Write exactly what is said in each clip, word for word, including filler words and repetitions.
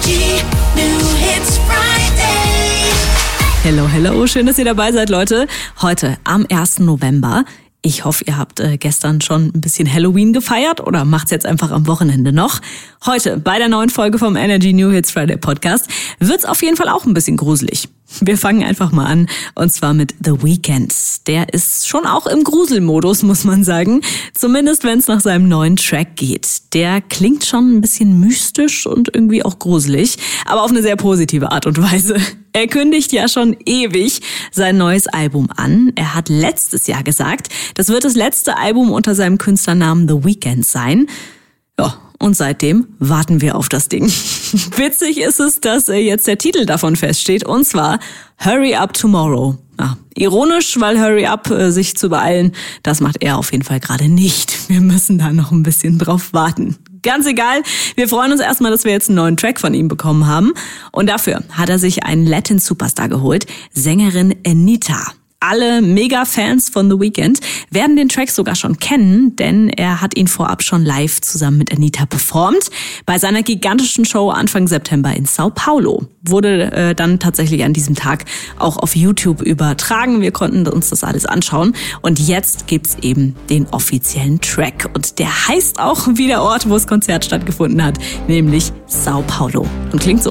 Energy New Hits Friday. Hello, hello, schön, dass ihr dabei seid, Leute. Heute am ersten November. Ich hoffe, ihr habt äh, gestern schon ein bisschen Halloween gefeiert oder macht's jetzt einfach am Wochenende noch. Heute bei der neuen Folge vom Energy New Hits Friday Podcast wird's auf jeden Fall auch ein bisschen gruselig. Wir fangen einfach mal an, und zwar mit The Weeknd. Der ist schon auch im Gruselmodus, muss man sagen. Zumindest, wenn es nach seinem neuen Track geht. Der klingt schon ein bisschen mystisch und irgendwie auch gruselig, aber auf eine sehr positive Art und Weise. Er kündigt ja schon ewig sein neues Album an. Er hat letztes Jahr gesagt, das wird das letzte Album unter seinem Künstlernamen The Weeknd sein. Ja, und seitdem warten wir auf das Ding. Witzig ist es, dass jetzt der Titel davon feststeht, und zwar Hurry Up Tomorrow. Ja, ironisch, weil Hurry Up, äh, sich zu beeilen, das macht er auf jeden Fall gerade nicht. Wir müssen da noch ein bisschen drauf warten. Ganz egal, wir freuen uns erstmal, dass wir jetzt einen neuen Track von ihm bekommen haben. Und dafür hat er sich einen Latin-Superstar geholt, Sängerin Anitta. Alle Mega-Fans von The Weeknd werden den Track sogar schon kennen, denn er hat ihn vorab schon live zusammen mit Anitta performt. Bei seiner gigantischen Show Anfang September in Sao Paulo. Wurde äh, dann tatsächlich an diesem Tag auch auf YouTube übertragen. Wir konnten uns das alles anschauen. Und jetzt gibt's eben den offiziellen Track. Und der heißt auch wie der Ort, wo das Konzert stattgefunden hat, nämlich Sao Paulo. Und klingt so.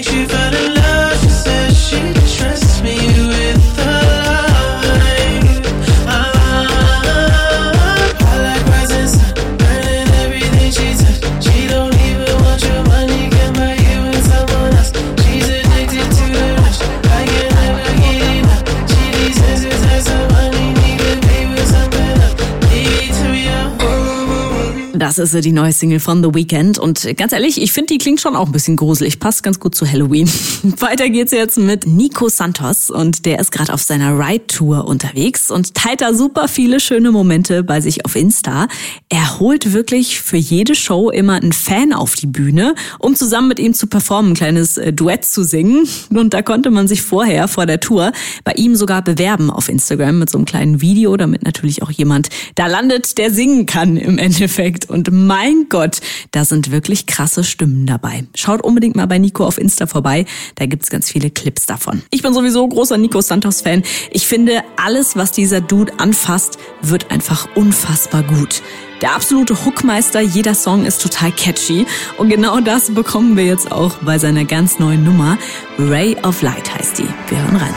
Das ist die neue Single von The Weeknd und ganz ehrlich, ich finde, die klingt schon auch ein bisschen gruselig, passt ganz gut zu Halloween. Weiter geht's jetzt mit Nico Santos und der ist gerade auf seiner Ride-Tour unterwegs und teilt da super viele schöne Momente bei sich auf Insta. Er holt wirklich für jede Show immer einen Fan auf die Bühne, um zusammen mit ihm zu performen, ein kleines Duett zu singen. Und da konnte man sich vorher, vor der Tour, bei ihm sogar bewerben auf Instagram mit so einem kleinen Video, damit natürlich auch jemand da landet, der singen kann im Endeffekt. Und mein Gott, da sind wirklich krasse Stimmen dabei. Schaut unbedingt mal bei Nico auf Insta vorbei, da gibt's ganz viele Clips davon. Ich bin sowieso großer Nico Santos-Fan. Ich finde, alles, was dieser Dude anfasst, wird einfach unfassbar gut. Der absolute Hookmeister, jeder Song ist total catchy. Und genau das bekommen wir jetzt auch bei seiner ganz neuen Nummer. Ray of Light heißt die. Wir hören rein.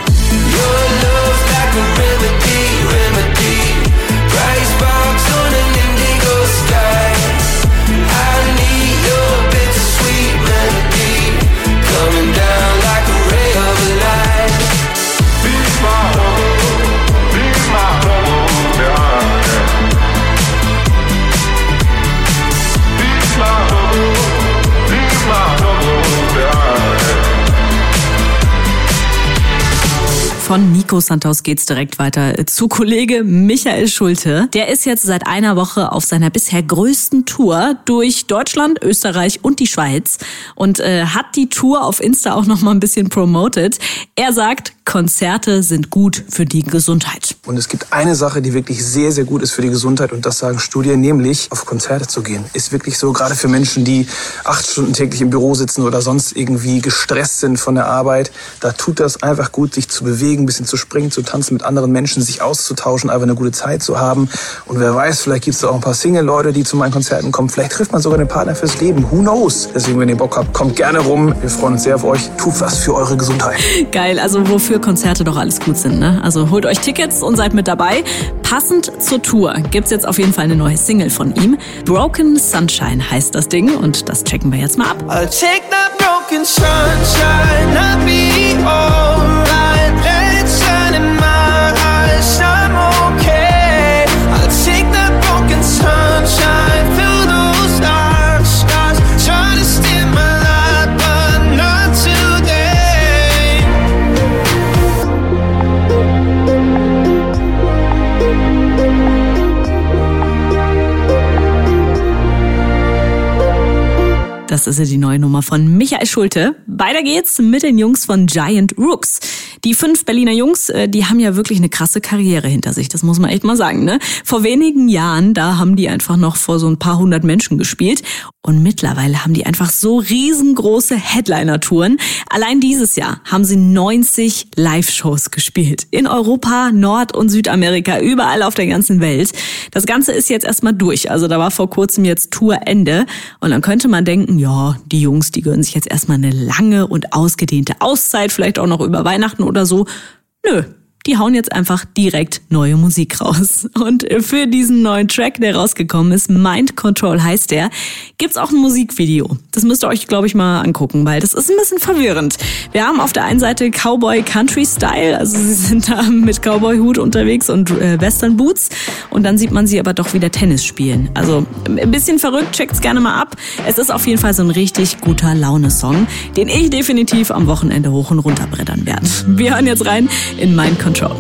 Von Nico Santos geht's direkt weiter zu Kollege Michael Schulte. Der ist jetzt seit einer Woche auf seiner bisher größten Tour durch Deutschland, Österreich und die Schweiz und äh, hat die Tour auf Insta auch noch mal ein bisschen promoted. Er sagt, Konzerte sind gut für die Gesundheit. Und es gibt eine Sache, die wirklich sehr, sehr gut ist für die Gesundheit, und das sagen Studien, nämlich auf Konzerte zu gehen. Ist wirklich so, gerade für Menschen, die acht Stunden täglich im Büro sitzen oder sonst irgendwie gestresst sind von der Arbeit. Da tut das einfach gut, sich zu bewegen, ein bisschen zu springen, zu tanzen, mit anderen Menschen sich auszutauschen, einfach eine gute Zeit zu haben. Und wer weiß, vielleicht gibt es auch ein paar Single-Leute, die zu meinen Konzerten kommen. Vielleicht trifft man sogar den Partner fürs Leben. Who knows? Deswegen, wenn ihr Bock habt, kommt gerne rum. Wir freuen uns sehr auf euch. Tut was für eure Gesundheit. Geil, also wofür Konzerte doch alles gut sind, ne? Also holt euch Tickets und seid mit dabei. Passend zur Tour gibt's jetzt auf jeden Fall eine neue Single von ihm. Broken Sunshine heißt das Ding und das checken wir jetzt mal ab. I'll take that broken sunshine, I'll be alright. Let it shine in my eyes, I'm okay. I'll take that broken sunshine through those dark skies. Try to steal my light, but not today. Das ist ja die neue Nummer von Michael Schulte. Weiter geht's mit den Jungs von Giant Rooks. Die fünf Berliner Jungs, die haben ja wirklich eine krasse Karriere hinter sich, das muss man echt mal sagen, ne? Vor wenigen Jahren, da haben die einfach noch vor so ein paar hundert Menschen gespielt und mittlerweile haben die einfach so riesengroße Headliner-Touren. Allein dieses Jahr haben sie neunzig Live-Shows gespielt. In Europa, Nord- und Südamerika, überall auf der ganzen Welt. Das Ganze ist jetzt erstmal durch, also da war vor kurzem jetzt Tourende und dann könnte man denken, ja, die Jungs, die gönnen sich jetzt erstmal eine lange und ausgedehnte Auszeit, vielleicht auch noch über Weihnachten oder so. Nö, die hauen jetzt einfach direkt neue Musik raus. Und für diesen neuen Track, der rausgekommen ist, Mind Control heißt der, gibt's auch ein Musikvideo. Das müsst ihr euch, glaube ich, mal angucken, weil das ist ein bisschen verwirrend. Wir haben auf der einen Seite Cowboy Country Style, also sie sind da mit Cowboy-Hut unterwegs und äh, Western Boots. Und dann sieht man sie aber doch wieder Tennis spielen. Also ein bisschen verrückt, checkt's gerne mal ab. Es ist auf jeden Fall so ein richtig guter Laune-Song, den ich definitiv am Wochenende hoch und runter brettern werde. Wir hören jetzt rein in Mind Control. Control.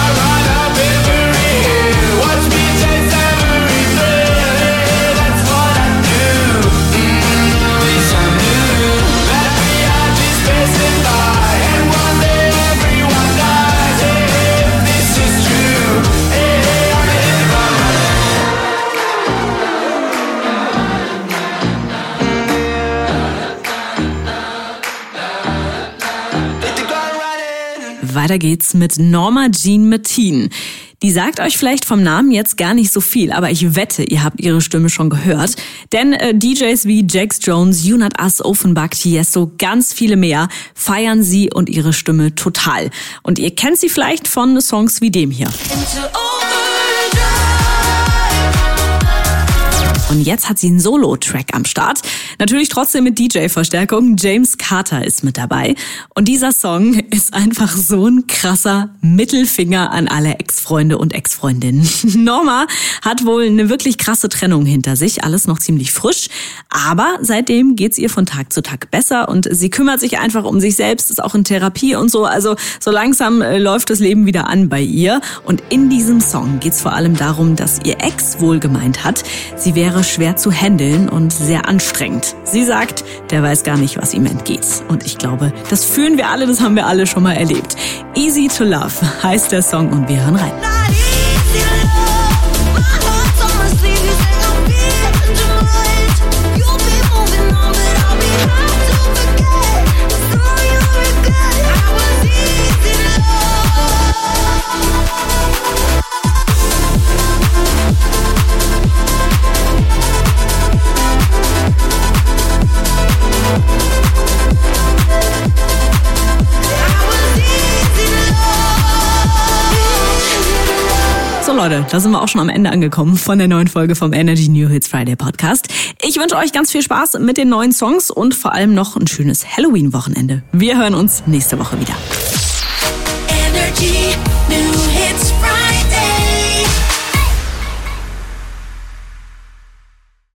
Weiter geht's mit Norma Jean Martin. Die sagt euch vielleicht vom Namen jetzt gar nicht so viel, aber ich wette, ihr habt ihre Stimme schon gehört. Denn äh, D Js wie Jax Jones, You Not Us, Offenbach, Tiesto, ganz viele mehr feiern sie und ihre Stimme total. Und ihr kennt sie vielleicht von Songs wie dem hier. Und jetzt hat sie einen Solo-Track am Start. Natürlich trotzdem mit D J-Verstärkung. James Carter ist mit dabei. Und dieser Song ist einfach so ein krasser Mittelfinger an alle Ex-Freunde und Ex-Freundinnen. Norma hat wohl eine wirklich krasse Trennung hinter sich. Alles noch ziemlich frisch. Aber seitdem geht's ihr von Tag zu Tag besser. Und sie kümmert sich einfach um sich selbst, ist auch in Therapie und so. Also so langsam äh, läuft das Leben wieder an bei ihr. Und in diesem Song geht's vor allem darum, dass ihr Ex wohl gemeint hat, sie wäre schwer zu handeln und sehr anstrengend. Sie sagt, der weiß gar nicht, was ihm entgeht. Und ich glaube, das fühlen wir alle, das haben wir alle schon mal erlebt. Easy to Love heißt der Song und wir hören rein. So Leute, da sind wir auch schon am Ende angekommen von der neuen Folge vom Energy New Hits Friday Podcast. Ich wünsche euch ganz viel Spaß mit den neuen Songs und vor allem noch ein schönes Halloween-Wochenende. Wir hören uns nächste Woche wieder. Energy New Hits Friday.